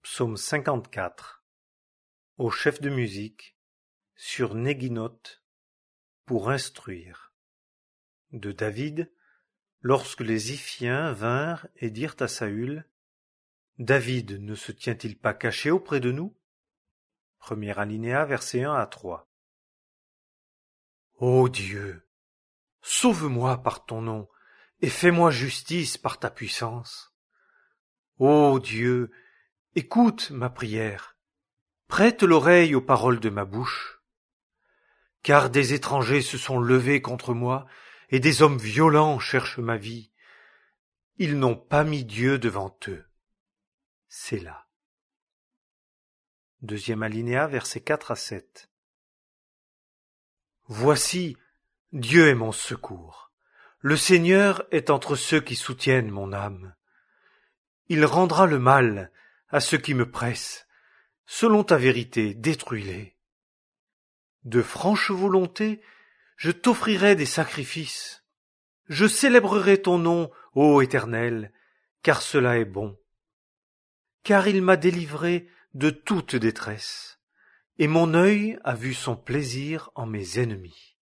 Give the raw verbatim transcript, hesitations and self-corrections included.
Psaume cinquante-quatre. Au chef de musique, sur Néguinoth, pour instruire. De David, lorsque les Iphiens vinrent et dirent à Saül: David ne se tient-il pas caché auprès de nous? Premier alinéa, versets un à trois. Ô Dieu, sauve-moi par ton nom, et fais-moi justice par ta puissance. Ô Dieu, écoute ma prière, prête l'oreille aux paroles de ma bouche. Car des étrangers se sont levés contre moi, et des hommes violents cherchent ma vie. Ils n'ont pas mis Dieu devant eux. Sélah. Deuxième alinéa, versets quatre à sept. Voici, Dieu est mon secours. Le Seigneur est entre ceux qui soutiennent mon âme. Il rendra le mal à ceux qui me pressent. Selon ta vérité, détruis-les. De franche volonté, je t'offrirai des sacrifices. Je célébrerai ton nom, ô Éternel, car cela est bon. Car il m'a délivré de toute détresse, et mon œil a vu son plaisir en mes ennemis.